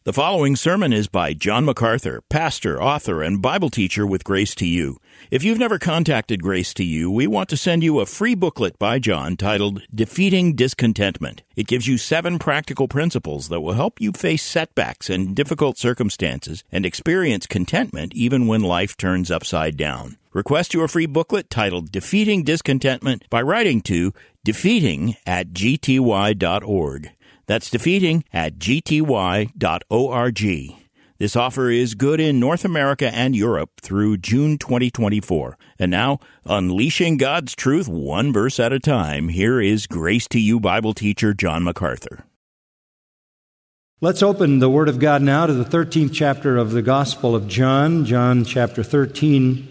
The following sermon is by John MacArthur, pastor, author, and Bible teacher with Grace to You. If you've never contacted Grace to You, we want to send you a free booklet by John titled Defeating Discontentment. It gives you 7 practical principles that will help you face setbacks and difficult circumstances and experience contentment even when life turns upside down. Request your free booklet titled Defeating Discontentment by writing to defeating@gty.org. That's defeating@gty.org. This offer is good in North America and Europe through June 2024. And now, unleashing God's truth one verse at a time, here is Grace to You Bible teacher John MacArthur. Let's open the Word of God now to the 13th chapter of the Gospel of John, John chapter 13.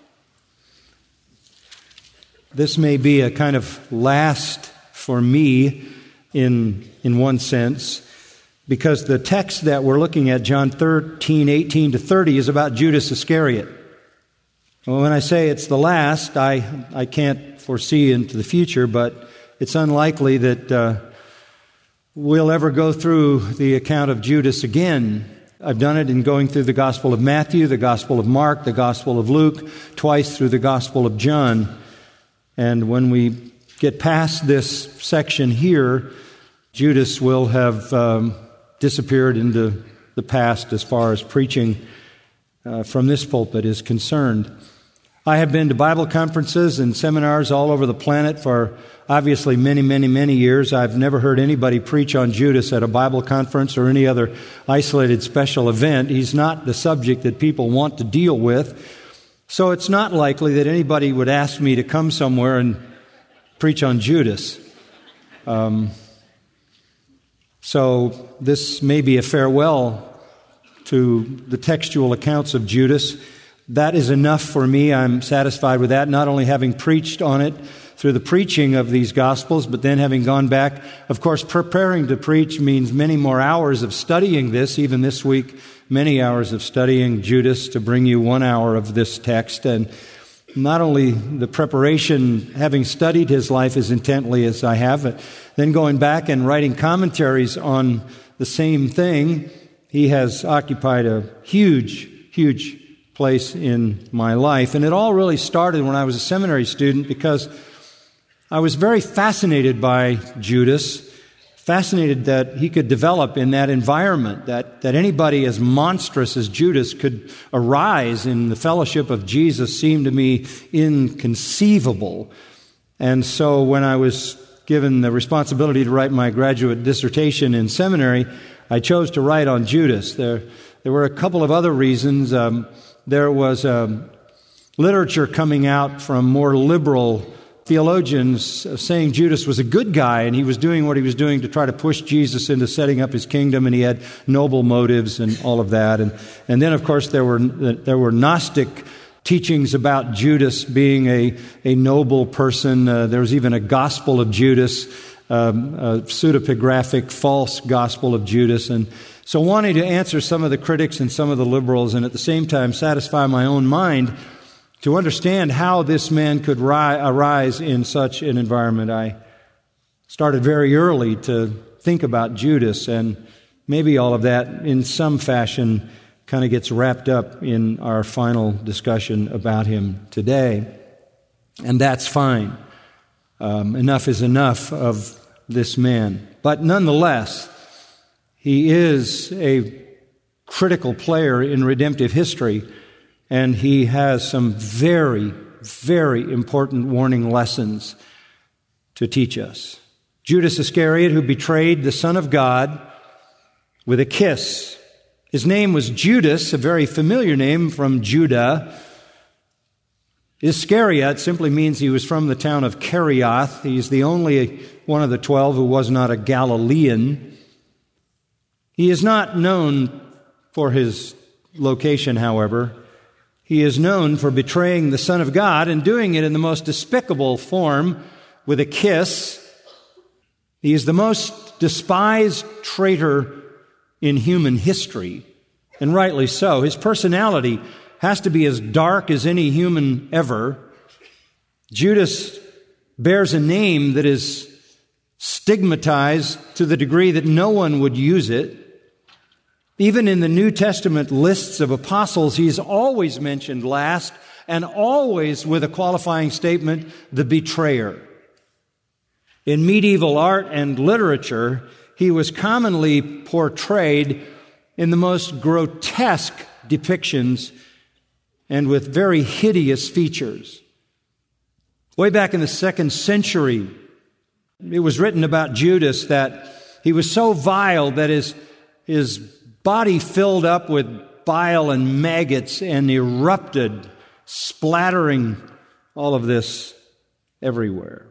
This may be a kind of last for me in one sense, because the text that we're looking at, John 13, 18 to 30, is about Judas Iscariot. Well, when I say it's the last, I can't foresee into the future, but it's unlikely that we'll ever go through the account of Judas again. I've done it in going through the Gospel of Matthew, the Gospel of Mark, the Gospel of Luke, twice through the Gospel of John. And when we get past this section here, Judas will have disappeared into the past as far as preaching from this pulpit is concerned. I have been to Bible conferences and seminars all over the planet for obviously many years. I've never heard anybody preach on Judas at a Bible conference or any other isolated special event. He's not the subject that people want to deal with. So it's not likely that anybody would ask me to come somewhere and preach on Judas. So this may be a farewell to the textual accounts of Judas. That is enough for me. I'm satisfied with that, not only having preached on it through the preaching of these Gospels, but then having gone back. Of course, preparing to preach means many more hours of studying this, even this week, many hours of studying Judas to bring you 1 hour of this text. And not only the preparation, having studied his life as intently as I have, but then going back and writing commentaries on the same thing, he has occupied a huge place in my life. And it all really started when I was a seminary student, because I was very fascinated by Judas, fascinated that he could develop in that environment, that anybody as monstrous as Judas could arise in the fellowship of Jesus seemed to me inconceivable. And so when I was given the responsibility to write my graduate dissertation in seminary, I chose to write on Judas. There were a couple of other reasons. There was literature coming out from more liberal theologians saying Judas was a good guy and he was doing what he was doing to try to push Jesus into setting up his kingdom, and he had noble motives and all of that. And then, of course, there were Gnostic teachings about Judas being a noble person. There was even a Gospel of Judas, a pseudepigraphic false Gospel of Judas. And so wanting to answer some of the critics and some of the liberals, and at the same time satisfy my own mind to understand how this man could arise in such an environment, I started very early to think about Judas, and maybe all of that in some fashion kind of gets wrapped up in our final discussion about him today. And that's fine. Enough is enough of this man. But nonetheless, he is a critical player in redemptive history, and he has some very important warning lessons to teach us. Judas Iscariot, who betrayed the Son of God with a kiss. His name was Judas, a very familiar name from Judah. Iscariot simply means he was from the town of Kerioth. He's the only one of the 12 who was not a Galilean. He is not known for his location, however. He is known for betraying the Son of God and doing it in the most despicable form with a kiss. He is the most despised traitor in human history, and rightly so. His personality has to be as dark as any human ever. Judas bears a name that is stigmatized to the degree that no one would use it. Even in the New Testament lists of apostles, he's always mentioned last, and always with a qualifying statement, the betrayer. In medieval art and literature, he was commonly portrayed in the most grotesque depictions and with very hideous features. Way back in the 2nd century, it was written about Judas that he was so vile that his body filled up with bile and maggots and erupted, splattering all of this everywhere.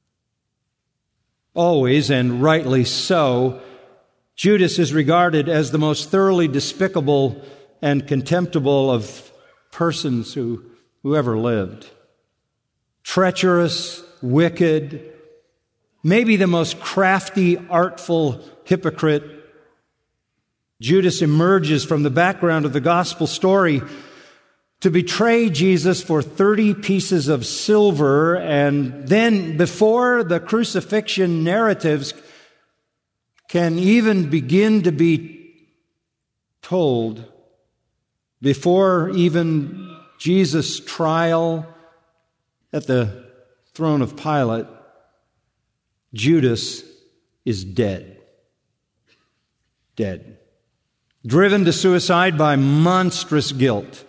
Always, and rightly so, Judas is regarded as the most thoroughly despicable and contemptible of persons who ever lived. Treacherous, wicked, maybe the most crafty, artful hypocrite. Judas emerges from the background of the gospel story to betray Jesus for 30 pieces of silver, and then before the crucifixion narratives can even begin to be told, before even Jesus' trial at the throne of Pilate, Judas is dead. Dead. Driven to suicide by monstrous guilt.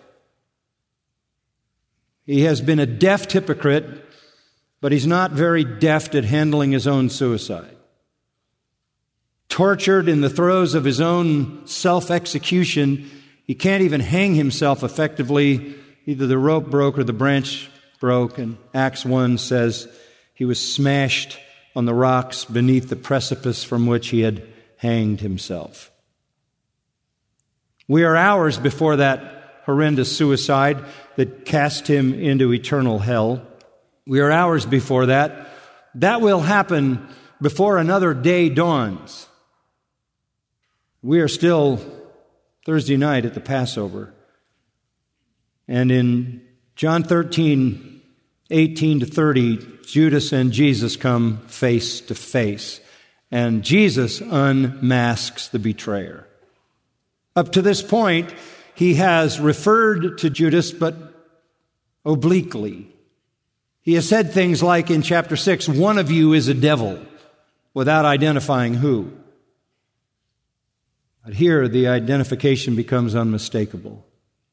He has been a deft hypocrite, but he's not very deft at handling his own suicide. Tortured in the throes of his own self-execution, he can't even hang himself effectively. Either the rope broke or the branch broke, and Acts 1 says he was smashed on the rocks beneath the precipice from which he had hanged himself. We are hours before that horrendous suicide that cast him into eternal hell. We are hours before that. That will happen before another day dawns. We are still Thursday night at the Passover. And in John 13, 18 to 30, Judas and Jesus come face to face. And Jesus unmasks the betrayer. Up to this point, he has referred to Judas, but obliquely. He has said things like in chapter 6, one of you is a devil, without identifying who. But here, the identification becomes unmistakable.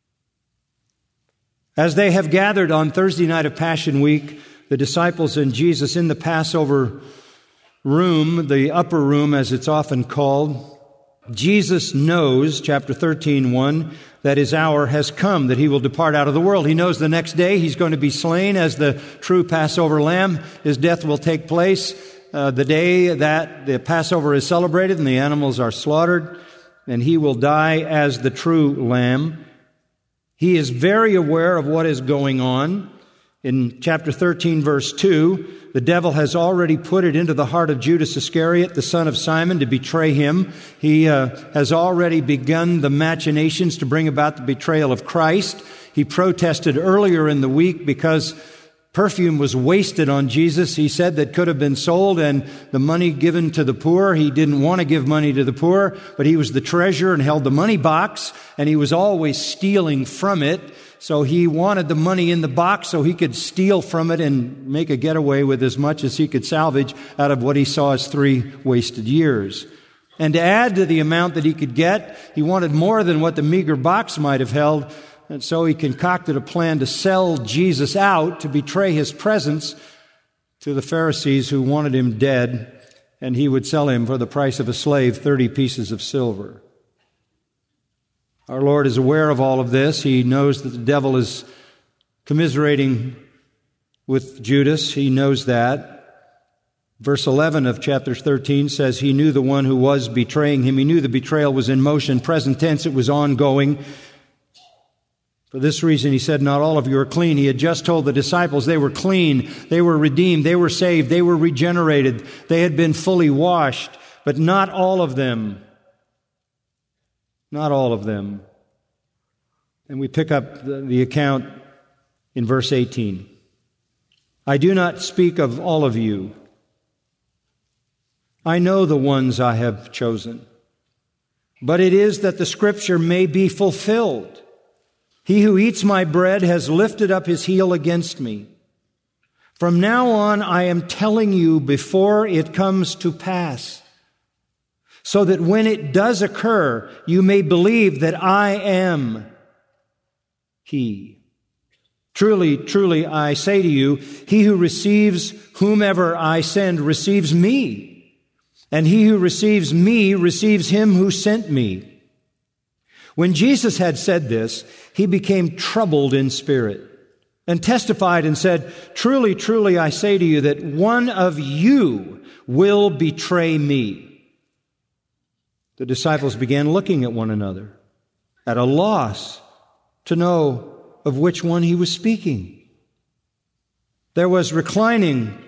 As they have gathered on Thursday night of Passion Week, the disciples and Jesus in the Passover room, the upper room as it's often called, Jesus knows, chapter 13:1, that his hour has come, that he will depart out of the world. He knows the next day he's going to be slain as the true Passover lamb. His death will take place the day that the Passover is celebrated and the animals are slaughtered, and he will die as the true lamb. He is very aware of what is going on. In chapter 13, verse 2, the devil has already put it into the heart of Judas Iscariot, the son of Simon, to betray him. He has already begun the machinations to bring about the betrayal of Christ. He protested earlier in the week because perfume was wasted on Jesus. He said that could have been sold and the money given to the poor. He didn't want to give money to the poor, but he was the treasurer and held the money box, and he was always stealing from it. So he wanted the money in the box so he could steal from it and make a getaway with as much as he could salvage out of what he saw as 3 wasted years. And to add to the amount that he could get, he wanted more than what the meager box might have held. And so he concocted a plan to sell Jesus out, to betray his presence to the Pharisees who wanted him dead, and he would sell him for the price of a slave, 30 pieces of silver. Our Lord is aware of all of this. He knows that the devil is commiserating with Judas. He knows that. Verse 11 of chapter 13 says he knew the one who was betraying him. He knew the betrayal was in motion. Present tense, it was ongoing. For this reason, he said, not all of you are clean. He had just told the disciples they were clean, they were redeemed, they were saved, they were regenerated, they had been fully washed, but not all of them. Not all of them. And we pick up the account in verse 18. I do not speak of all of you. I know the ones I have chosen. but it is that the Scripture may be fulfilled. He who eats my bread has lifted up his heel against me. From now on, I am telling you before it comes to pass, so that when it does occur, you may believe that I am He. Truly, truly, I say to you, he who receives whomever I send receives me, and he who receives me receives him who sent me. When Jesus had said this, he became troubled in spirit and testified and said, Truly, truly, I say to you that one of you will betray me. The disciples began looking at one another, at a loss to know of which one he was speaking. There was reclining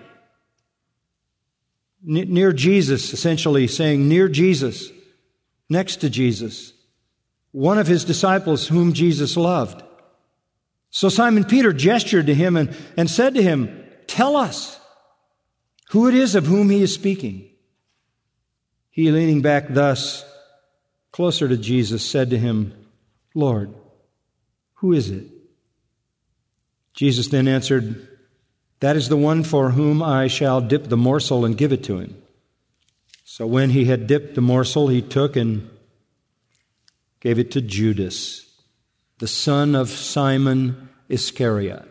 near Jesus, essentially saying near Jesus, next to Jesus, one of his disciples whom Jesus loved. So Simon Peter gestured to him and said to him, Tell us who it is of whom he is speaking. He, leaning back thus, closer to Jesus, said to him, Lord, who is it? Jesus then answered, That is the one for whom I shall dip the morsel and give it to him. So when he had dipped the morsel, he took and gave it to Judas, the son of Simon Iscariot.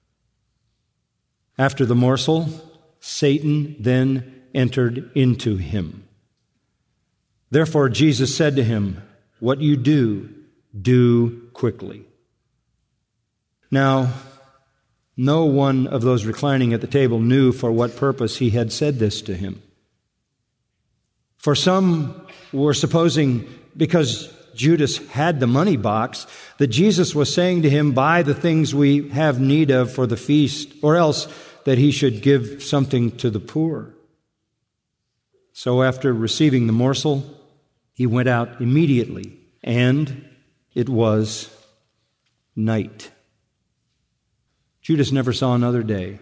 After the morsel, Satan then entered into him. Therefore Jesus said to him, What you do, do quickly. Now, no one of those reclining at the table knew for what purpose he had said this to him. For some were supposing, because Judas had the money box, that Jesus was saying to him, Buy the things we have need of for the feast, or else that he should give something to the poor. So after receiving the morsel, he went out immediately, and it was night. Judas never saw another day.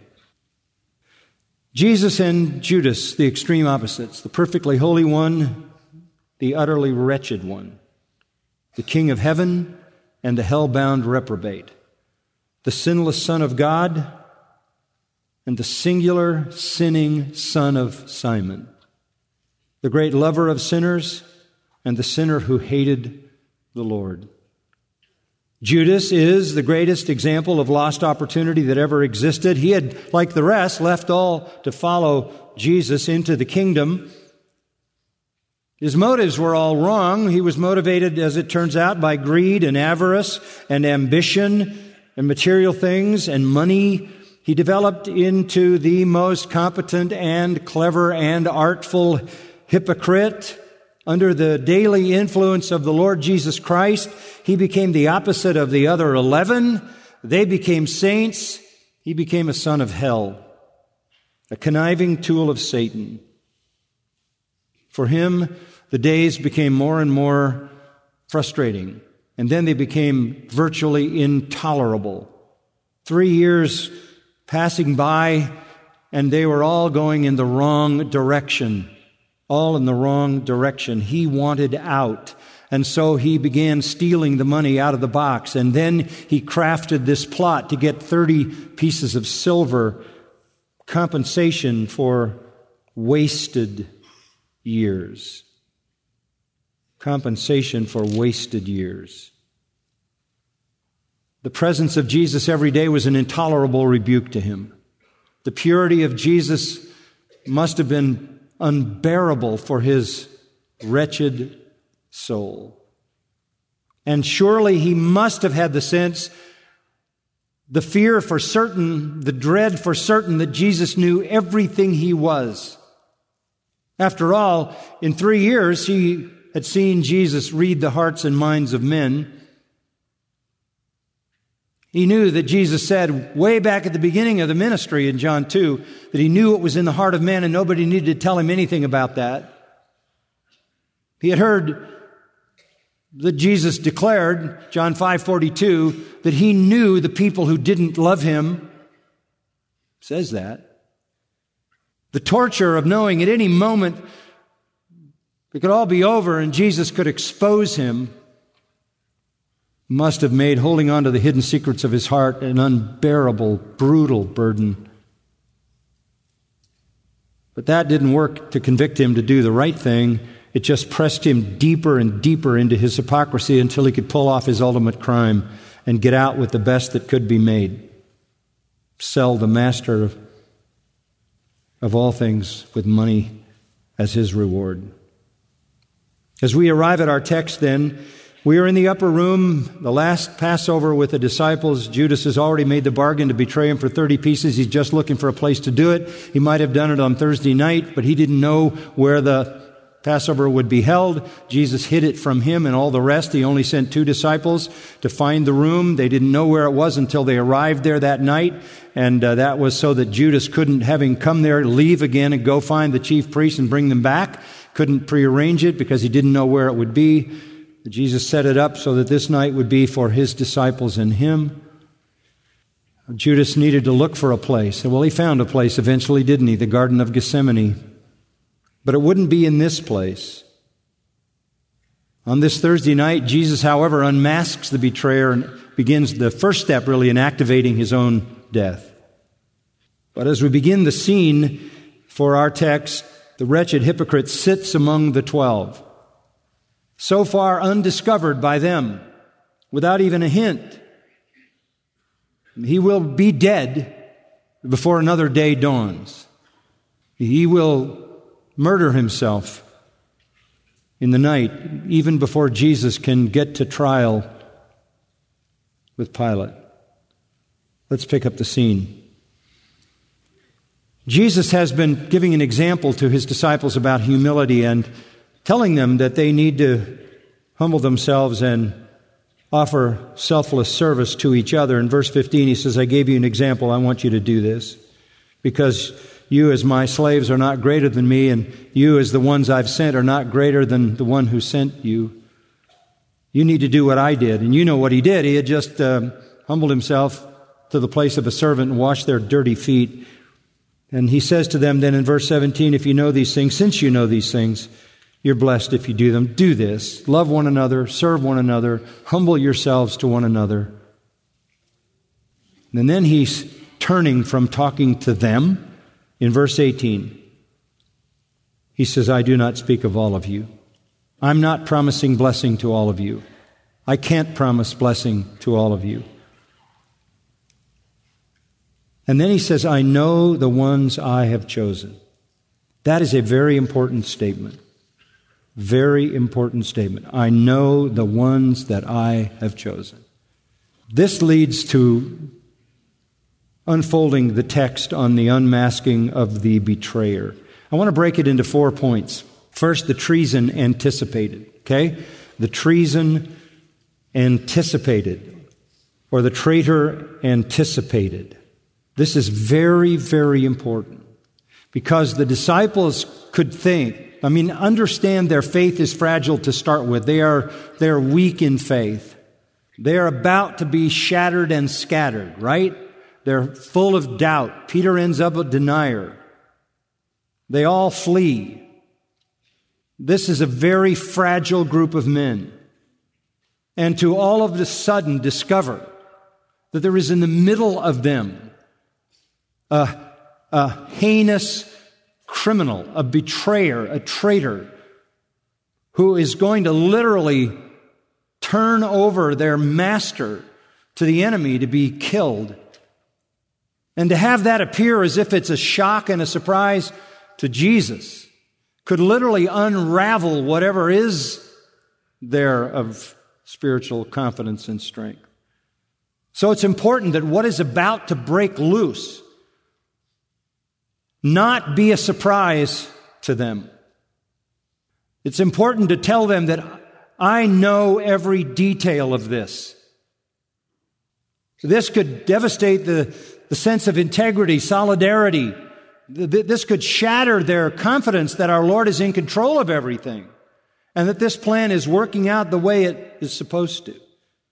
Jesus and Judas, the extreme opposites, the perfectly holy one, the utterly wretched one, the King of heaven and the hell-bound reprobate, the sinless Son of God and the singular sinning son of Simon, the great lover of sinners and the sinner who hated the Lord. Judas is the greatest example of lost opportunity that ever existed. He had, like the rest, left all to follow Jesus into the kingdom. His motives were all wrong. He was motivated, as it turns out, by greed and avarice and ambition and material things and money. He developed into the most competent and clever and artful hypocrite. Under the daily influence of the Lord Jesus Christ, he became the opposite of the other 11. They became saints. He became a son of hell, a conniving tool of Satan. For him, the days became more and more frustrating, and then they became virtually intolerable. 3 years passing by, and they were all going in the wrong direction. All in the wrong direction. He wanted out. And so he began stealing the money out of the box. And then he crafted this plot to get 30 pieces of silver compensation for wasted years. Compensation for wasted years. The presence of Jesus every day was an intolerable rebuke to him. The purity of Jesus must have been unbearable for his wretched soul. And surely he must have had the sense, the fear for certain, the dread for certain that Jesus knew everything he was. After all, in 3 years, he had seen Jesus read the hearts and minds of men. He knew that Jesus said way back at the beginning of the ministry in John 2 that he knew what was in the heart of man and nobody needed to tell him anything about that. He had heard that Jesus declared, John 5:42, that he knew the people who didn't love him. It says that. The torture of knowing at any moment it could all be over and Jesus could expose him, must have made holding on to the hidden secrets of his heart an unbearable, brutal burden. But that didn't work to convict him to do the right thing. It just pressed him deeper and deeper into his hypocrisy until he could pull off his ultimate crime and get out with the best that could be made. Sell the master of all things with money as his reward. As we arrive at our text then, we are in the upper room, the last Passover with the disciples. Judas has already made the bargain to betray him for 30 pieces. He's just looking for a place to do it. He might have done it on Thursday night, but he didn't know where the Passover would be held. Jesus hid it from him and all the rest. He only sent 2 disciples to find the room. They didn't know where it was until they arrived there that night. And that was so that Judas couldn't, having come there, leave again and go find the chief priests and bring them back. Couldn't prearrange it because he didn't know where it would be. Jesus set it up so that this night would be for his disciples and him. Judas needed to look for a place. Well, he found a place eventually, didn't he? The Garden of Gethsemane. But it wouldn't be in this place. On this Thursday night, Jesus, however, unmasks the betrayer and begins the first step, really, in activating his own death. But as we begin the scene for our text, the wretched hypocrite sits among the 12. So far undiscovered by them, without even a hint. He will be dead before another day dawns. He will murder himself in the night, even before Jesus can get to trial with Pilate. Let's pick up the scene. Jesus has been giving an example to his disciples about humility and telling them that they need to humble themselves and offer selfless service to each other. In verse 15, he says, I gave you an example. I want you to do this because you as my slaves are not greater than me, and you as the ones I've sent are not greater than the one who sent you. You need to do what I did. And you know what he did. He had just humbled himself to the place of a servant and washed their dirty feet. And he says to them then in verse 17, if you know these things, since you know these things, you're blessed if you do them. Do this. Love one another, serve one another, humble yourselves to one another. And then he's turning from talking to them. In verse 18, he says, I do not speak of all of you. I'm not promising blessing to all of you. I can't promise blessing to all of you. And then he says, I know the ones I have chosen. That is a very important statement. Very important statement. I know the ones that I have chosen. This leads to unfolding the text on the unmasking of the betrayer. I want to break it into 4 points. First, the treason anticipated. Okay? The treason anticipated, or the traitor anticipated. This is very, very important because the disciples could understand their faith is fragile to start with. They are weak in faith. They are about to be shattered and scattered, right? They're full of doubt. Peter ends up a denier. They all flee. This is a very fragile group of men. And to all of a sudden discover that there is in the middle of them a heinous criminal, a betrayer, a traitor, who is going to literally turn over their master to the enemy to be killed. And to have that appear as if it's a shock and a surprise to Jesus could literally unravel whatever is there of spiritual confidence and strength. So it's important that what is about to break loose not be a surprise to them. It's important to tell them that I know every detail of this. This could devastate the sense of integrity, solidarity. This could shatter their confidence that our Lord is in control of everything and that this plan is working out the way it is supposed to.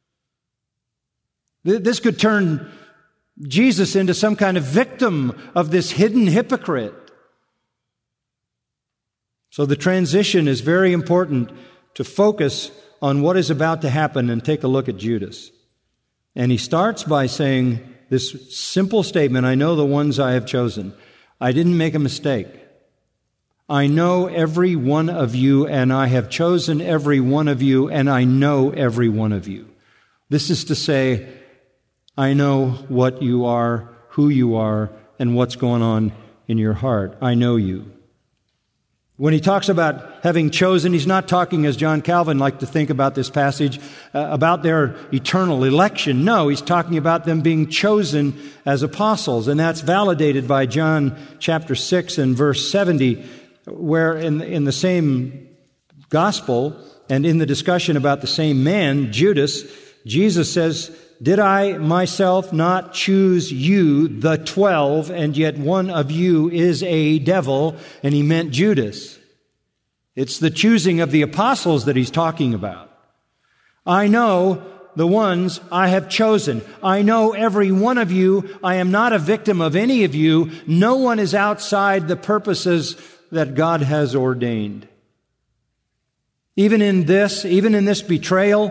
This could turn Jesus into some kind of victim of this hidden hypocrite. So the transition is very important to focus on what is about to happen and take a look at Judas. And he starts by saying this simple statement, I know the ones I have chosen. I didn't make a mistake. I know every one of you, and I have chosen every one of you, and I know every one of you. This is to say, I know what you are, who you are, and what's going on in your heart. I know you. When he talks about having chosen, he's not talking, as John Calvin liked to think about this passage, about their eternal election. No, he's talking about them being chosen as apostles. And that's validated by John chapter 6 and verse 70, where in the same gospel and in the discussion about the same man, Judas, Jesus says, did I myself not choose you, the 12, and yet one of you is a devil? And he meant Judas. It's the choosing of the apostles that he's talking about. I know the ones I have chosen. I know every one of you. I am not a victim of any of you. No one is outside the purposes that God has ordained. Even in this betrayal,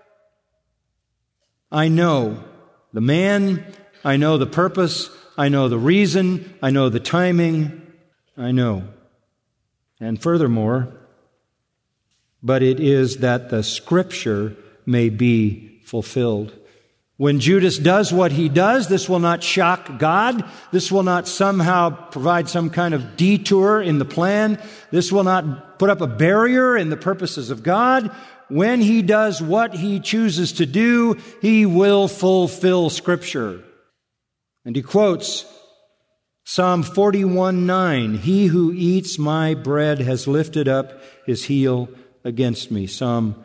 I know the man, I know the purpose, I know the reason, I know the timing, I know. And furthermore, but it is that the Scripture may be fulfilled. When Judas does what he does, this will not shock God. This will not somehow provide some kind of detour in the plan. This will not put up a barrier in the purposes of God. When he does what he chooses to do, he will fulfill Scripture. And he quotes Psalm 41:9, he who eats my bread has lifted up his heel against me. Psalm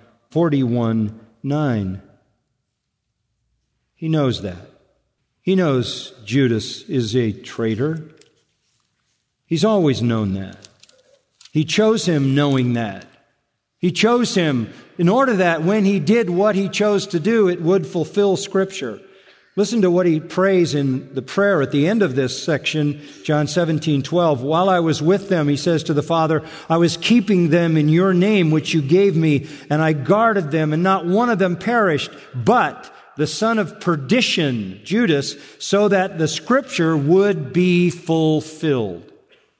41:9. He knows that. He knows Judas is a traitor. He's always known that. He chose him knowing that. He chose him in order that when he did what he chose to do, it would fulfill Scripture. Listen to what he prays in the prayer at the end of this section, John 17:12. While I was with them, he says to the Father, I was keeping them in your name, which you gave me, and I guarded them, and not one of them perished, but the son of perdition, Judas, so that the Scripture would be fulfilled.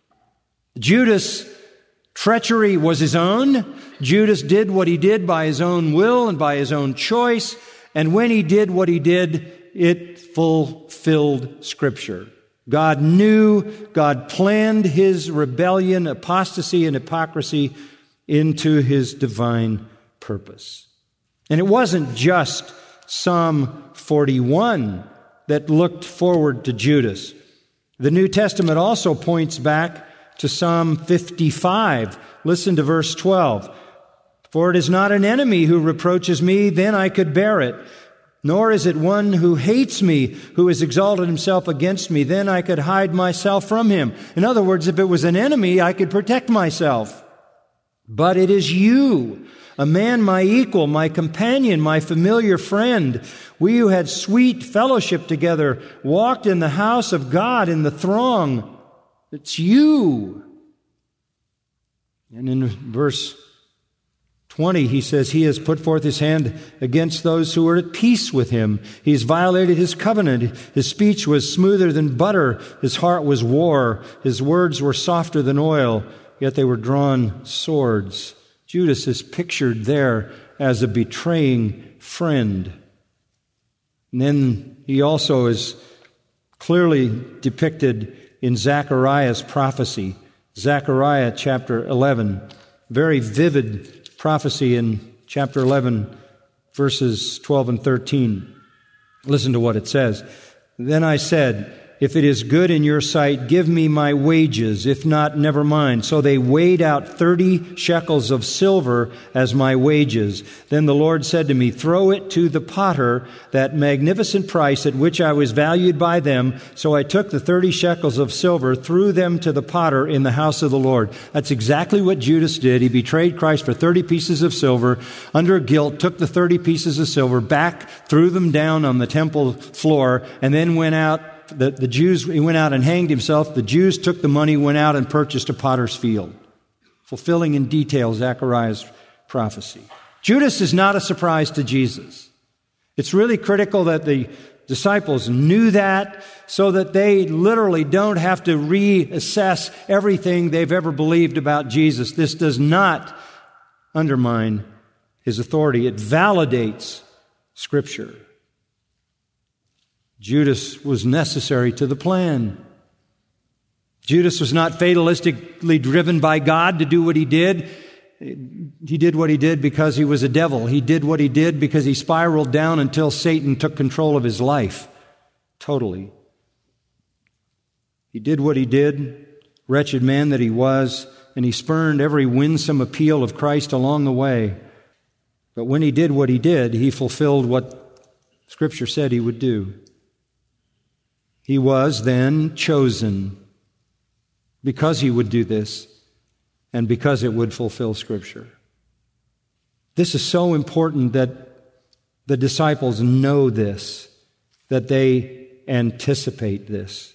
Judas' treachery was his own. Judas did what he did by his own will and by his own choice. And when he did what he did, it fulfilled Scripture. God knew, God planned his rebellion, apostasy, and hypocrisy into his divine purpose. And it wasn't just Psalm 41 that looked forward to Judas. The New Testament also points back to Psalm 55. Listen to verse 12. For it is not an enemy who reproaches me, then I could bear it. Nor is it one who hates me, who has exalted himself against me, then I could hide myself from him. In other words, if it was an enemy, I could protect myself. But it is you, a man my equal, my companion, my familiar friend. We who had sweet fellowship together, walked in the house of God in the throng. It's you. And in verse 20, he says, he has put forth his hand against those who are at peace with him. He's violated his covenant. His speech was smoother than butter. His heart was war. His words were softer than oil, yet they were drawn swords. Judas is pictured there as a betraying friend. And then he also is clearly depicted in Zechariah's prophecy. Zechariah chapter 11, very vivid prophecy in chapter 11, verses 12 and 13. Listen to what it says. Then I said, if it is good in your sight, give me my wages. If not, never mind. So they weighed out 30 shekels of silver as my wages. Then the Lord said to me, throw it to the potter, that magnificent price at which I was valued by them. So I took the 30 shekels of silver, threw them to the potter in the house of the Lord. That's exactly what Judas did. He betrayed Christ for 30 pieces of silver. Under guilt, took the 30 pieces of silver back, threw them down on the temple floor, and then went out. The Jews, he went out and hanged himself. The Jews took the money, went out and purchased a potter's field. fulfilling in detail Zechariah's prophecy. Judas is not a surprise to Jesus. It's really critical that the disciples knew that so that they literally don't have to reassess everything they've ever believed about Jesus. This does not undermine his authority. It validates Scripture. Judas was necessary to the plan. Judas was not fatalistically driven by God to do what he did. He did what he did because he was a devil. He did what he did because he spiraled down until Satan took control of his life. Totally. He did what he did, wretched man that he was, and he spurned every winsome appeal of Christ along the way. But when he did what he did, he fulfilled what Scripture said he would do. He was then chosen because he would do this and because it would fulfill Scripture. This is so important that the disciples know this, that they anticipate this.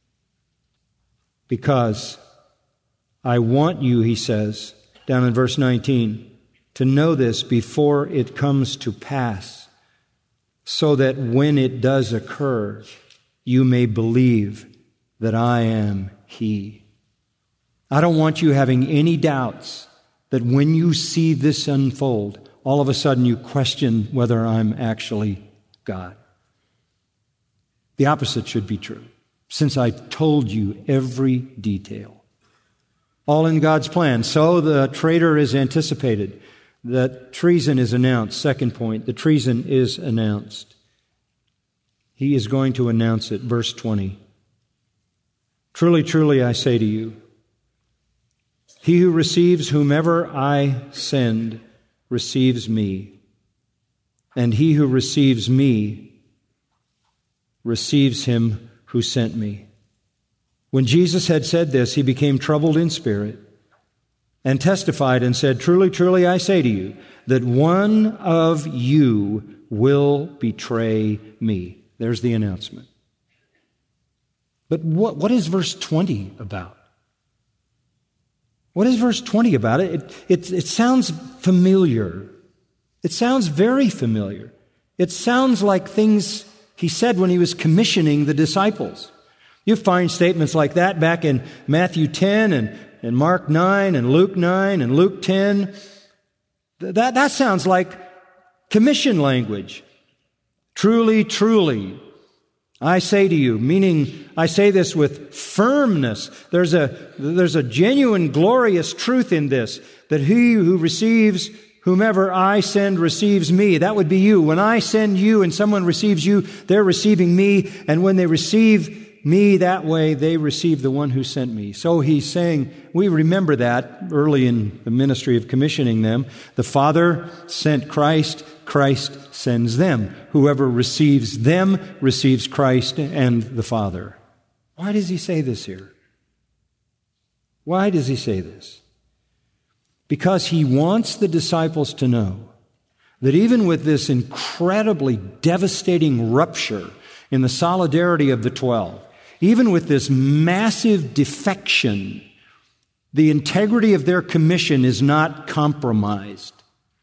Because I want you, he says, down in verse 19, to know this before it comes to pass, so that when it does occur, you may believe that I am He. I don't want you having any doubts that when you see this unfold, all of a sudden you question whether I'm actually God. The opposite should be true, since I told you every detail. All in God's plan. So the traitor is anticipated. The treason is announced. Second point, the treason is announced. He is going to announce it. Verse 20. Truly, truly, I say to you, he who receives whomever I send receives me, and he who receives me receives him who sent me. When Jesus had said this, he became troubled in spirit and testified and said, Truly, truly, I say to you, that one of you will betray me. There's the announcement. But what is verse 20 about? What is verse 20 about? It sounds familiar. It sounds very familiar. It sounds like things he said when he was commissioning the disciples. You find statements like that back in Matthew 10 and Mark 9 and Luke 9 and Luke 10. That sounds like commission language. Truly, truly, I say to you, meaning I say this with firmness. There's a genuine, glorious truth in this, that he who receives whomever I send receives me. That would be you. When I send you and someone receives you, they're receiving me. And when they receive me that way, they receive the one who sent me. So he's saying, we remember that early in the ministry of commissioning them. The Father sent Christ, Christ sends them. Whoever receives them receives Christ and the Father. Why does he say this here? Why does he say this? Because he wants the disciples to know that even with this incredibly devastating rupture in the solidarity of the 12, even with this massive defection, the integrity of their commission is not compromised.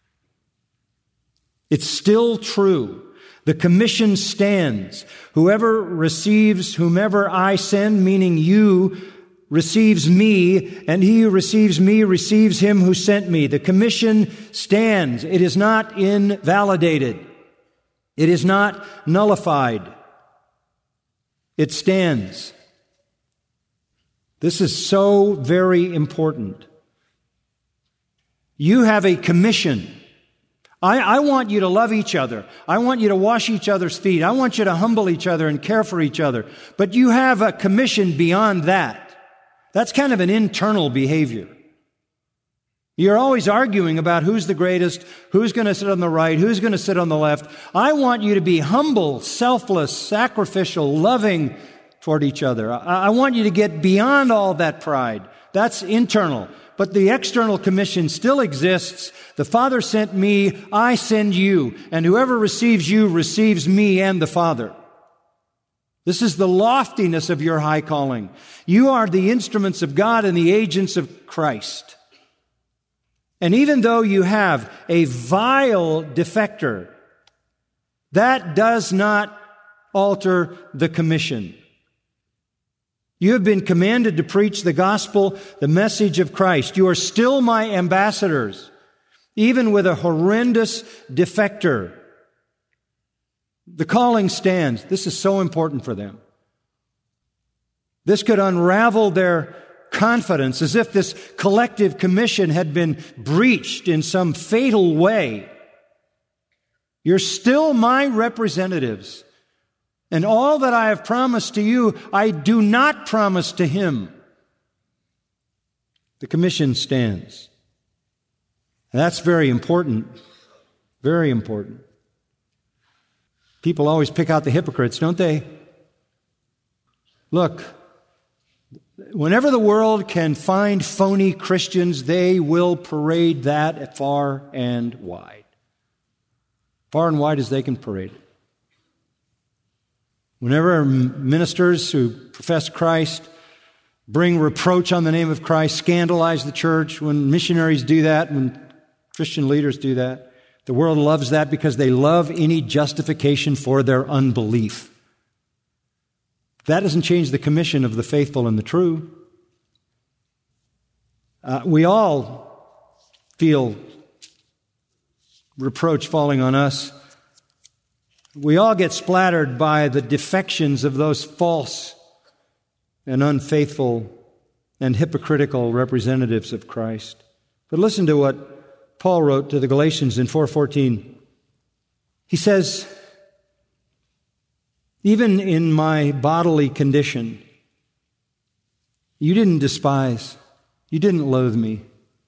It's still true. The commission stands. Whoever receives whomever I send, meaning you, receives me, and he who receives me receives him who sent me. The commission stands. It is not invalidated. It is not nullified. It stands. This is so very important. You have a commission. I want you to love each other. I want you to wash each other's feet. I want you to humble each other and care for each other. But you have a commission beyond that. That's kind of an internal behavior. You're always arguing about who's the greatest, who's going to sit on the right, who's going to sit on the left. I want you to be humble, selfless, sacrificial, loving toward each other. I want you to get beyond all that pride. That's internal. But the external commission still exists. The Father sent me, I send you, and whoever receives you receives me and the Father. This is the loftiness of your high calling. You are the instruments of God and the agents of Christ. And even though you have a vile defector, that does not alter the commission. You have been commanded to preach the gospel, the message of Christ. You are still my ambassadors, even with a horrendous defector. The calling stands. This is so important for them. This could unravel their confidence as if this collective commission had been breached in some fatal way. You're still my representatives. And all that I have promised to you, I do not promise to him. The commission stands. And that's very important. Very important. People always pick out the hypocrites, don't they? Look, whenever the world can find phony Christians, they will parade that far and wide. Far and wide as they can parade it. Whenever ministers who profess Christ bring reproach on the name of Christ, scandalize the church, when missionaries do that, when Christian leaders do that, the world loves that because they love any justification for their unbelief. That doesn't change the commission of the faithful and the true. We all feel reproach falling on us. We all get splattered by the defections of those false and unfaithful and hypocritical representatives of Christ. But listen to what Paul wrote to the Galatians in 4:14. He says, even in my bodily condition, you didn't despise, you didn't loathe me.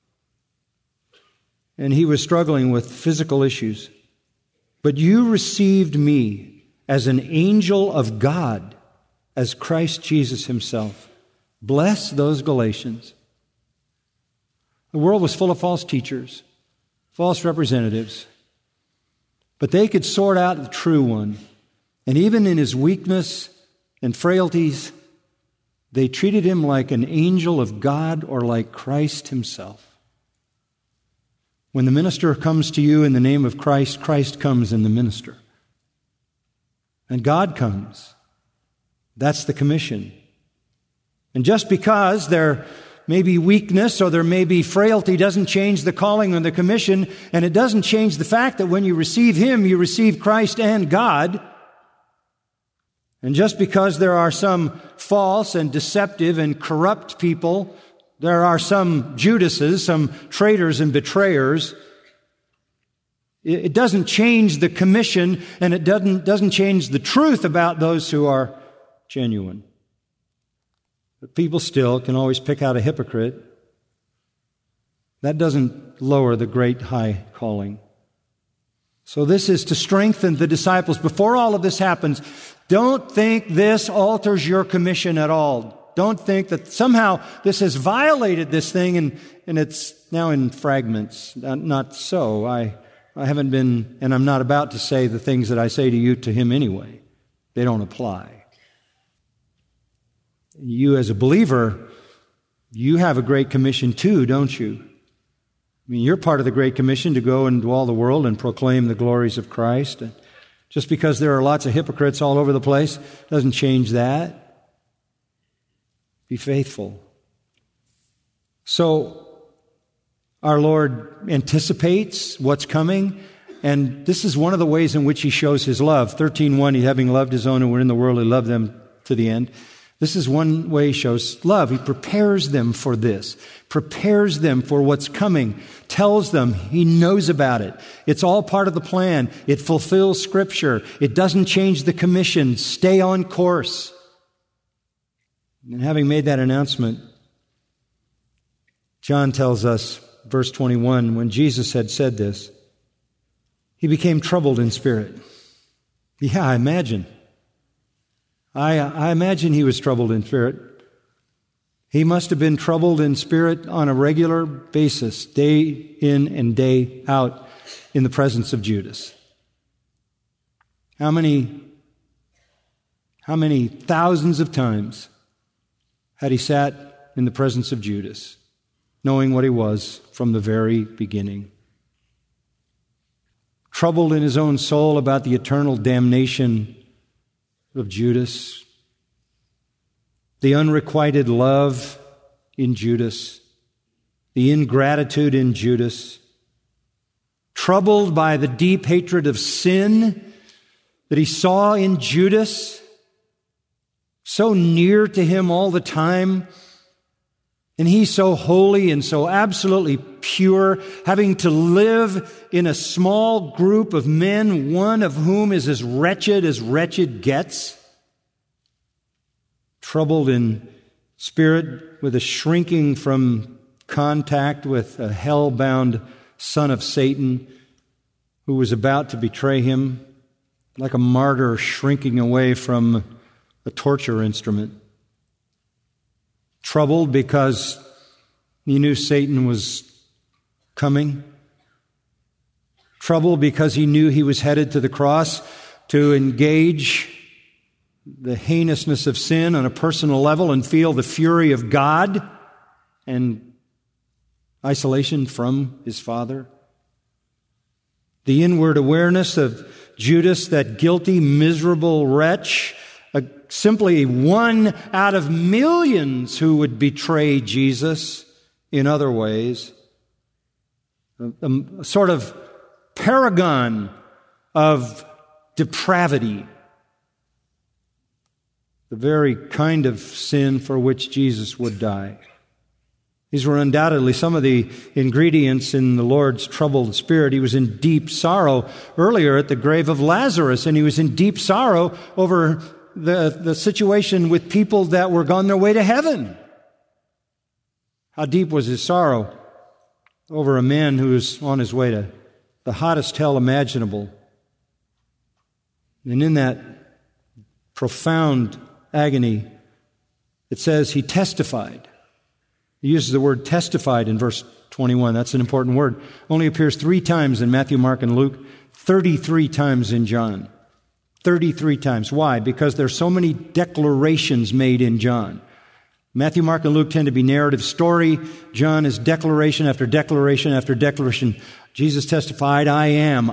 And he was struggling with physical issues. But you received me as an angel of God, as Christ Jesus himself. Bless those Galatians. The world was full of false teachers, false representatives. But they could sort out the true one. And even in his weakness and frailties, they treated him like an angel of God or like Christ himself. When the minister comes to you in the name of Christ, Christ comes in the minister. And God comes. That's the commission. And just because there may be weakness or there may be frailty doesn't change the calling and the commission, and it doesn't change the fact that when you receive him, you receive Christ and God. And just because there are some false and deceptive and corrupt people, there are some Judases, some traitors and betrayers, it doesn't change the commission, and it doesn't change the truth about those who are genuine. But people still can always pick out a hypocrite. That doesn't lower the great high calling. So this is to strengthen the disciples. Before all of this happens, don't think this alters your commission at all. Don't think that somehow this has violated this thing and it's now in fragments. Not so. I haven't been, and I'm not about to say the things that I say to you to him anyway. They don't apply. You as a believer, you have a great commission too, don't you? I mean, you're part of the Great Commission to go into all the world and proclaim the glories of Christ. And just because there are lots of hypocrites all over the place doesn't change that. Be faithful. So, our Lord anticipates what's coming, and this is one of the ways in which he shows his love. 13:1, he having loved his own who were in the world, he loved them to the end. This is one way he shows love. He prepares them for this, prepares them for what's coming, tells them he knows about it. It's all part of the plan. It fulfills Scripture. It doesn't change the commission. Stay on course. And having made that announcement, John tells us, verse 21, when Jesus had said this, he became troubled in spirit. Yeah, I imagine. I imagine he was troubled in spirit. He must have been troubled in spirit on a regular basis, day in and day out, in the presence of Judas. How many thousands of times had he sat in the presence of Judas? knowing what he was from the very beginning. Troubled in his own soul about the eternal damnation of Judas, the unrequited love in Judas, the ingratitude in Judas, troubled by the deep hatred of sin that he saw in Judas, so near to him all the time, and he's so holy and so absolutely pure, having to live in a small group of men, one of whom is as wretched gets. Troubled in spirit with a shrinking from contact with a hell-bound son of Satan who was about to betray him, like a martyr shrinking away from a torture instrument. Troubled because he knew Satan was coming. Troubled because he knew he was headed to the cross to engage the heinousness of sin on a personal level and feel the fury of God and isolation from his Father. The inward awareness of Judas, that guilty, miserable wretch, simply one out of millions who would betray Jesus in other ways. A sort of paragon of depravity. The very kind of sin for which Jesus would die. These were undoubtedly some of the ingredients in the Lord's troubled spirit. He was in deep sorrow earlier at the grave of Lazarus, and he was in deep sorrow over the situation with people that were on their way to heaven. How deep was his sorrow over a man who was on his way to the hottest hell imaginable. And in that profound agony, it says he testified. He uses the word testified in verse 21. That's an important word. Only appears 3 times in Matthew, Mark, and Luke, 33 times in John. 33 times. Why? Because there's so many declarations made in John. Matthew, Mark, and Luke tend to be narrative story. John is declaration after declaration after declaration. Jesus testified, I am,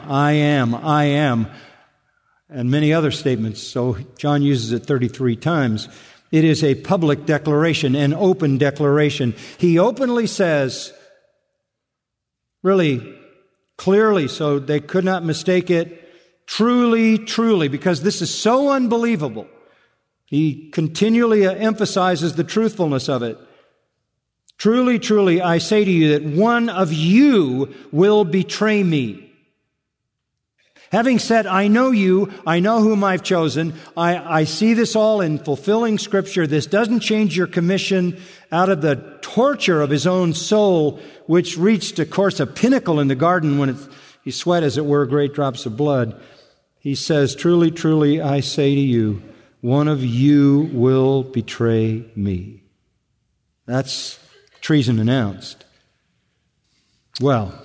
and many other statements. So John uses it 33 times. It is a public declaration, an open declaration. He openly says, really clearly, so they could not mistake it, truly, truly, because this is so unbelievable. He continually emphasizes the truthfulness of it. Truly, truly, I say to you that one of you will betray me. Having said, I know you, I know whom I've chosen, I see this all in fulfilling Scripture. This doesn't change your commission. Out of the torture of his own soul, which reached, of course, a pinnacle in the garden when he sweat, as it were, great drops of blood. He says, truly, truly, I say to you, one of you will betray me. That's treason announced. Well,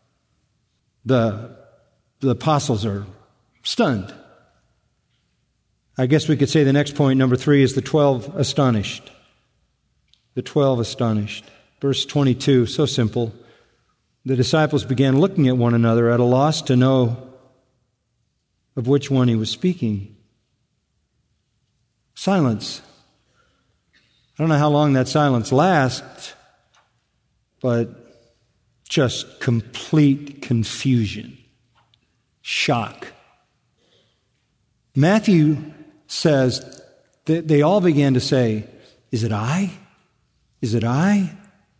the apostles are stunned. I guess we could say the next point, number 3, is the 12 astonished. The 12 astonished. Verse 22, so simple. The disciples began looking at one another at a loss to know of which one he was speaking. Silence. I don't know how long that silence lasts, but just complete confusion. Shock. Matthew says that they all began to say, is it I? Is it I?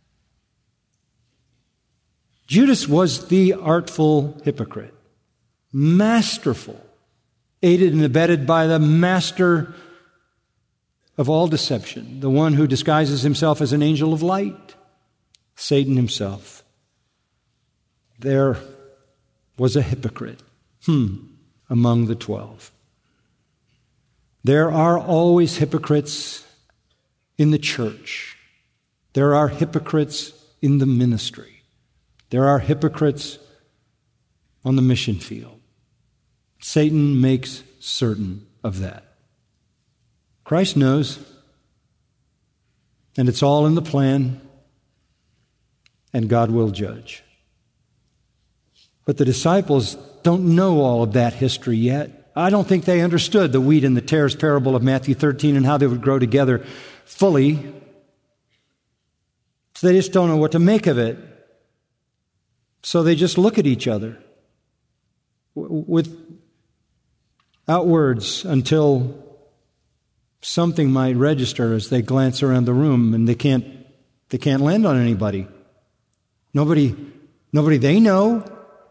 Judas was the artful hypocrite. Masterful. Aided and abetted by the master of all deception, the one who disguises himself as an angel of light, Satan himself. There was a hypocrite among the 12. There are always hypocrites in the church. There are hypocrites in the ministry. There are hypocrites on the mission field. Satan makes certain of that. Christ knows, and it's all in the plan. and God will judge. But the disciples don't know all of that history yet. I don't think they understood the wheat and the tares parable of Matthew 13 and how they would grow together fully. So they just don't know what to make of it. So they just look at each other without words until something might register as they glance around the room, and they can't land on anybody. Nobody they know.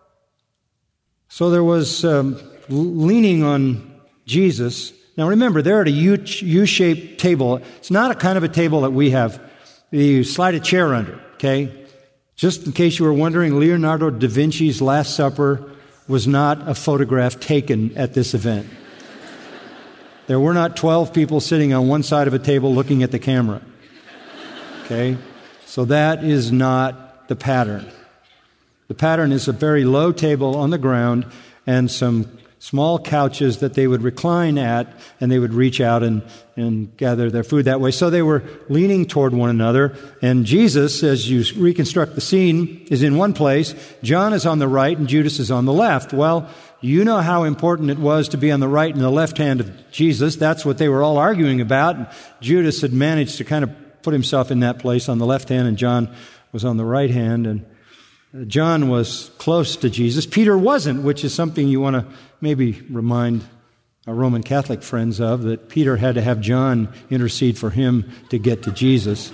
So there was leaning on Jesus. Now remember, they're at a U-shaped table. It's not a kind of a table that we have. You slide a chair under, okay? Just in case you were wondering, Leonardo da Vinci's Last Supper was not a photograph taken at this event. There were not 12 people sitting on one side of a table looking at the camera. Okay? So that is not the pattern. The pattern is a very low table on the ground and some small couches that they would recline at, and they would reach out and gather their food that way. So they were leaning toward one another, and Jesus, as you reconstruct the scene, is in one place. John is on the right, and Judas is on the left. Well, you know how important it was to be on the right and the left hand of Jesus. That's what they were all arguing about. And Judas had managed to kind of put himself in that place on the left hand, and John was on the right hand, and John was close to Jesus. Peter wasn't, which is something you want to maybe remind our Roman Catholic friends of, that Peter had to have John intercede for him to get to Jesus.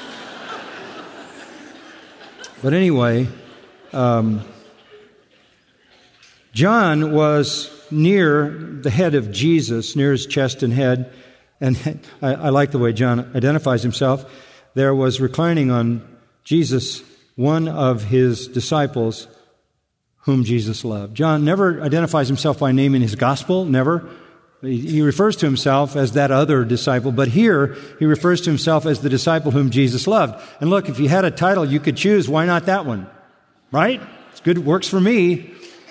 But anyway, John was near the head of Jesus, near his chest and head, and I like the way John identifies himself. There was reclining on Jesus one of his disciples whom Jesus loved. John never identifies himself by name in his gospel, never. He refers to himself as that other disciple, but here he refers to himself as the disciple whom Jesus loved. And look, if you had a title you could choose, why not that one? Right? It's good, it works for me.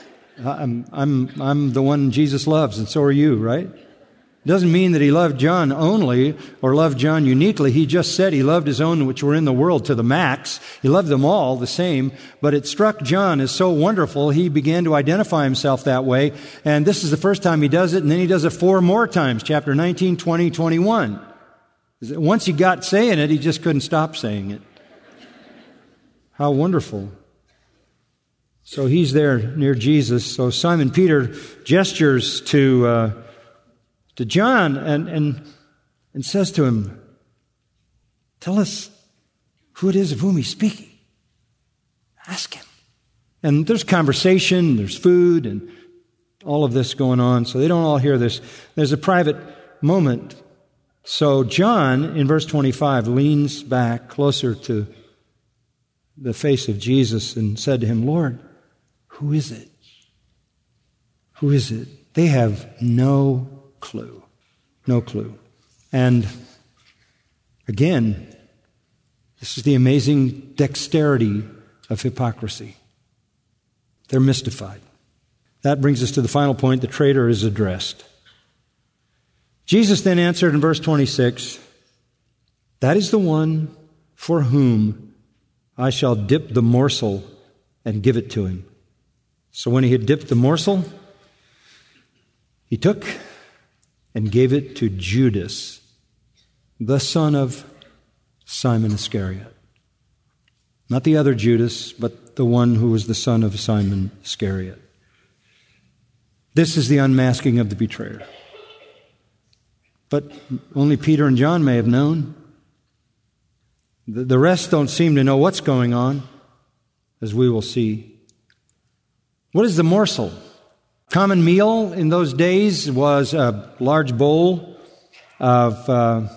I'm the one Jesus loves, and so are you, right? It doesn't mean that he loved John only or loved John uniquely. He just said he loved his own which were in the world to the max. He loved them all the same, but it struck John as so wonderful he began to identify himself that way, and this is the first time he does it, and then he does it 4 more times, chapter 19, 20, 21. Once he got saying it, he just couldn't stop saying it. How wonderful. So he's there near Jesus. So Simon Peter gestures to John and says to him, "Tell us who it is of whom he's speaking. Ask him." And there's conversation, there's food, and all of this going on, so they don't all hear this. There's a private moment. So John, in verse 25, leans back closer to the face of Jesus and said to him, "Lord, who is it? Who is it?" They have no clue. No clue. And again, this is the amazing dexterity of hypocrisy. They're mystified. That brings us to the final point. The traitor is addressed. Jesus then answered in verse 26, "That is the one for whom I shall dip the morsel and give it to him." So when he had dipped the morsel, he took and gave it to Judas, the son of Simon Iscariot. Not the other Judas, but the one who was the son of Simon Iscariot. This is the unmasking of the betrayer. But only Peter and John may have known. The rest don't seem to know what's going on, as we will see. What is the morsel? Common meal in those days was a large bowl of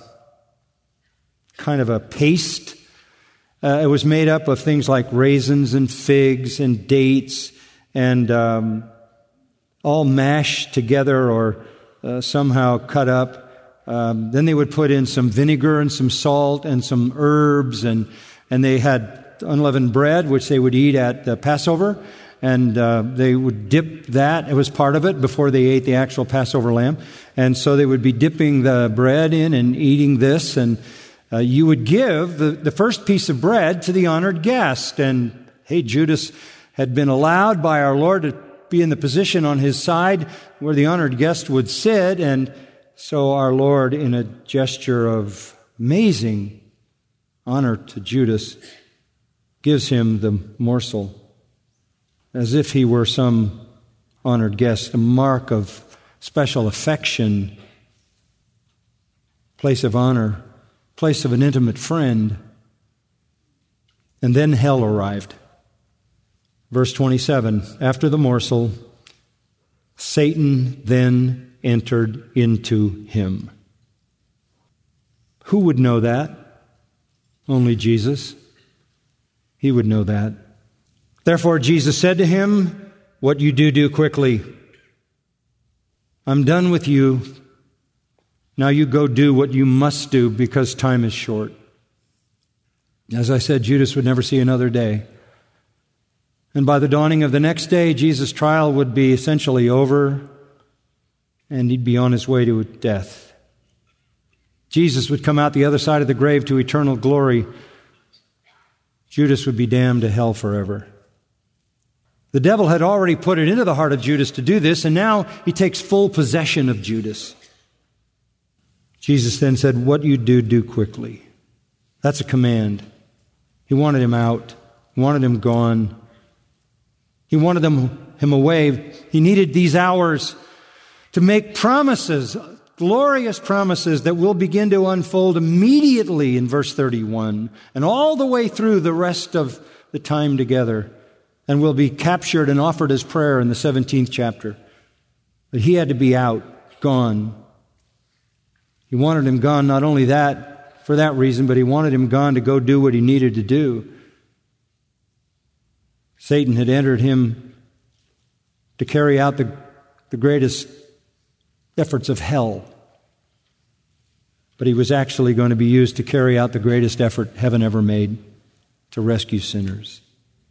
kind of a paste. It was made up of things like raisins and figs and dates and all mashed together or somehow cut up. Then they would put in some vinegar and some salt and some herbs, and they had unleavened bread, which they would eat at Passover. And they would dip that. It was part of it before they ate the actual Passover lamb. And so they would be dipping the bread in and eating this. And You would give the first piece of bread to the honored guest. And, hey, Judas had been allowed by our Lord to be in the position on his side where the honored guest would sit. And so our Lord, in a gesture of amazing honor to Judas, gives him the morsel as if he were some honored guest, a mark of special affection, place of honor, place of an intimate friend. And then hell arrived. Verse 27, after the morsel, Satan then entered into him. Who would know that? Only Jesus. He would know that. Therefore, Jesus said to him, what you do quickly. I'm done with you. Now you go do what you must do because time is short. As I said, Judas would never see another day. And by the dawning of the next day, Jesus' trial would be essentially over, and he'd be on his way to death. Jesus would come out the other side of the grave to eternal glory. Judas would be damned to hell forever. The devil had already put it into the heart of Judas to do this, and now he takes full possession of Judas. Jesus then said, what you do quickly. That's a command. He wanted him out. He wanted him gone. He wanted him away. He needed these hours to make promises, glorious promises that will begin to unfold immediately in verse 31 and all the way through the rest of the time together, and will be captured and offered as prayer in the 17th chapter. But he had to be out, gone. He wanted him gone, not only that, for that reason, but he wanted him gone to go do what he needed to do. Satan had entered him to carry out the greatest efforts of hell. But he was actually going to be used to carry out the greatest effort heaven ever made, to rescue sinners.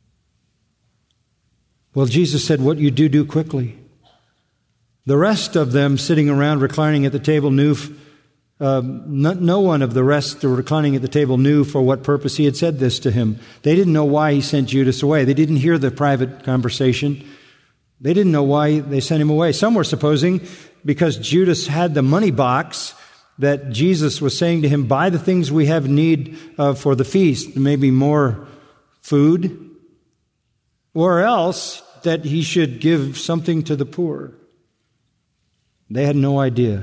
Well, Jesus said, what you do quickly. The rest of them sitting around reclining at the table knew, no one of the rest reclining at the table knew for what purpose he had said this to him. They didn't know why he sent Judas away. They didn't hear the private conversation. They didn't know why they sent him away. Some were supposing because Judas had the money box that Jesus was saying to him, buy the things we have need for the feast, maybe more food, or else that he should give something to the poor. They had no idea.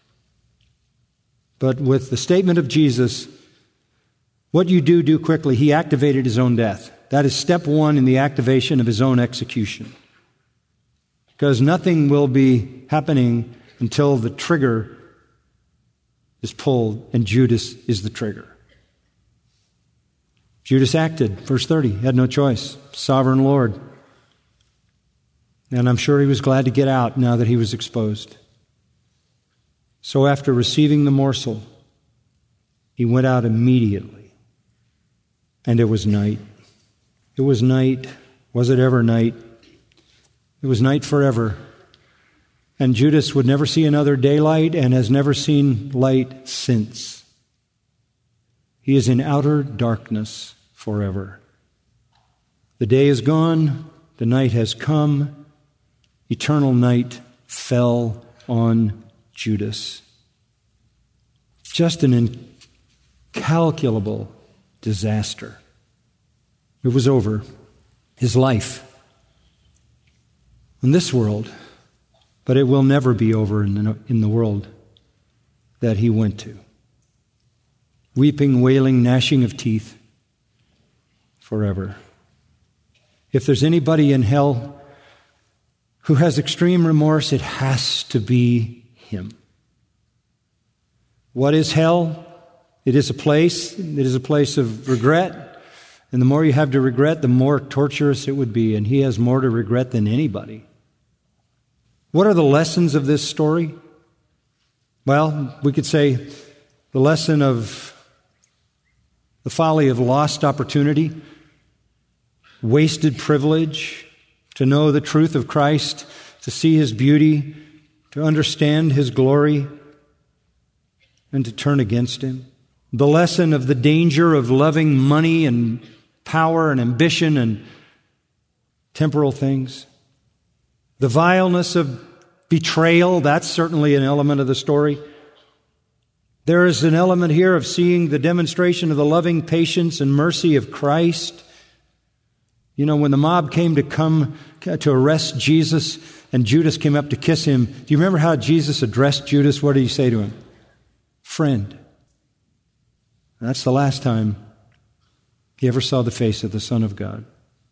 But with the statement of Jesus, what you do quickly, he activated his own death. That is step one in the activation of his own execution. Because nothing will be happening until the trigger is pulled, and Judas is the trigger. Judas acted, verse 30, had no choice. Sovereign Lord. And I'm sure he was glad to get out now that he was exposed. So after receiving the morsel, he went out immediately. And it was night. It was night. Was it ever night? It was night forever. And Judas would never see another daylight and has never seen light since. He is in outer darkness forever. The day is gone. The night has come. Eternal night fell on Judas. Just an incalculable disaster. It was over. His life in this world, but it will never be over in the world that he went to. Weeping, wailing, gnashing of teeth forever. If there's anybody in hell who has extreme remorse, it has to be him. What is hell? It is a place. It is a place of regret. And the more you have to regret, the more torturous it would be. And he has more to regret than anybody. What are the lessons of this story? Well, we could say the lesson of the folly of lost opportunity, wasted privilege, to know the truth of Christ, to see his beauty, to understand his glory, and to turn against him. The lesson of the danger of loving money and power and ambition and temporal things. The vileness of betrayal, that's certainly an element of the story. There is an element here of seeing the demonstration of the loving patience and mercy of Christ. You know, when the mob came to arrest Jesus and Judas came up to kiss him, do you remember how Jesus addressed Judas? What did he say to him? Friend. And that's the last time he ever saw the face of the Son of God.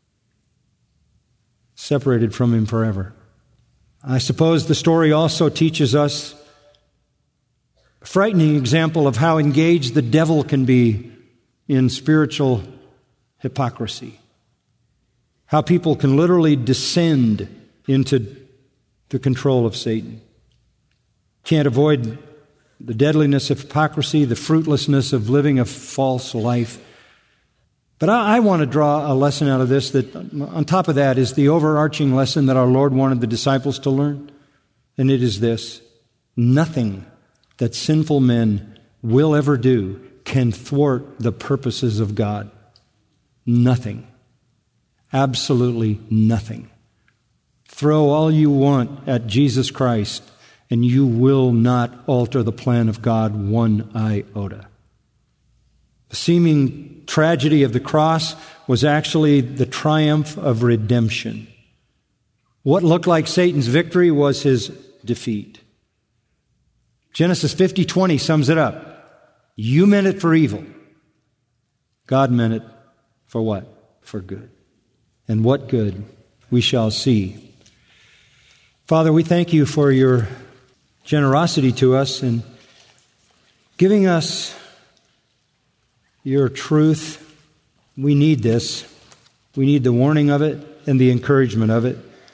Separated from him forever. I suppose the story also teaches us a frightening example of how engaged the devil can be in spiritual hypocrisy. How people can literally descend into the control of Satan. Can't avoid the deadliness of hypocrisy, the fruitlessness of living a false life. But I want to draw a lesson out of this that on top of that is the overarching lesson that our Lord wanted the disciples to learn. And it is this: nothing that sinful men will ever do can thwart the purposes of God. Nothing. Absolutely nothing. Throw all you want at Jesus Christ, and you will not alter the plan of God one iota. The seeming tragedy of the cross was actually the triumph of redemption. What looked like Satan's victory was his defeat. Genesis 50:20 sums it up. You meant it for evil. God meant it for what? For good. And what good we shall see. Father, we thank you for your generosity to us and giving us your truth. We need this. We need the warning of it and the encouragement of it.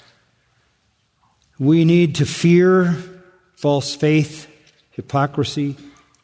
We need to fear false faith, hypocrisy.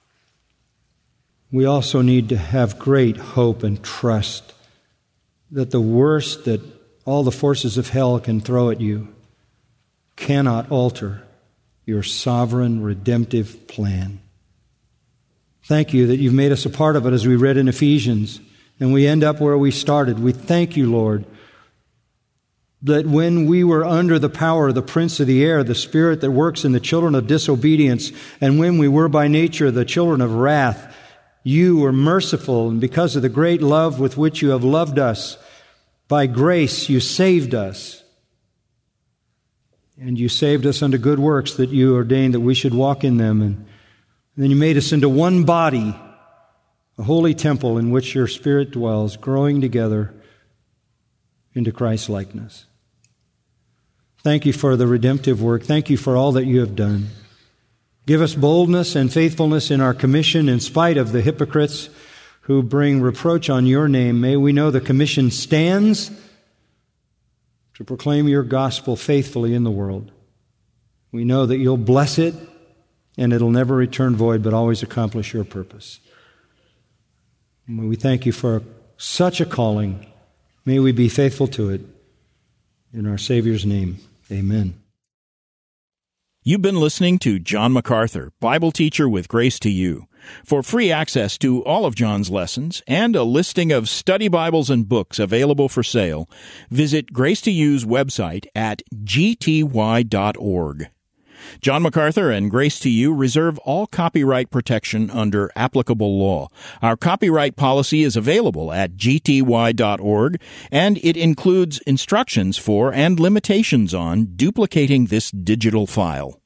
We also need to have great hope and trust that the worst that all the forces of hell can throw at you cannot alter your sovereign redemptive plan. Thank you that you've made us a part of it, as we read in Ephesians, and we end up where we started. We thank you, Lord, that when we were under the power of the prince of the air, the spirit that works in the children of disobedience, and when we were by nature the children of wrath, you were merciful, and because of the great love with which you have loved us, by grace you saved us. And you saved us unto good works that you ordained that we should walk in them. And then you made us into one body, a holy temple in which your Spirit dwells, growing together into Christ's likeness. Thank you for the redemptive work. Thank you for all that you have done. Give us boldness and faithfulness in our commission in spite of the hypocrites who bring reproach on your name. May we know the commission stands to proclaim your gospel faithfully in the world. We know that you'll bless it and it'll never return void, but always accomplish your purpose. And we thank you for such a calling. May we be faithful to it. In our Savior's name, amen. You've been listening to John MacArthur, Bible teacher with Grace to You. For free access to all of John's lessons and a listing of study Bibles and books available for sale, visit Grace to You's website at gty.org. John MacArthur and Grace to You reserve all copyright protection under applicable law. Our copyright policy is available at gty.org, and it includes instructions for and limitations on duplicating this digital file.